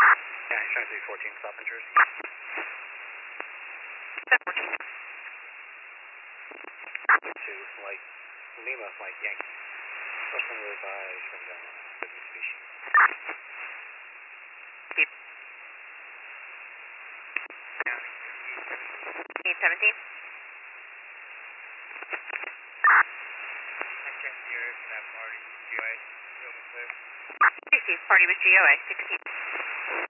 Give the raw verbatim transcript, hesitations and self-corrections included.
Yeah, he's trying to be fourteen, stop in Jersey. fourteen. Two, like Lima, like Yankee. First one really buys from the business species. Beep. eight seventeen. I checked the area for that party. G O A, still clear. Sixty, party with G O A, sixteen.